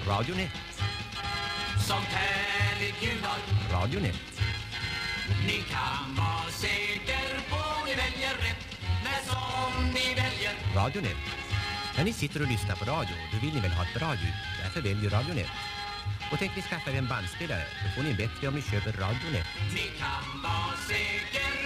Radionet. Som härligt ljud har Radionet. Ni kan vara säker på ni väljer rätt när som ni väljer Radionet. När ni sitter och lyssnar på radio, då vill ni väl ha ett bra ljud. Därför väljer Radionet. Och tänk ni skaffa en bandspelare, då får ni bättre om ni köper Radionet. Ni kan vara säker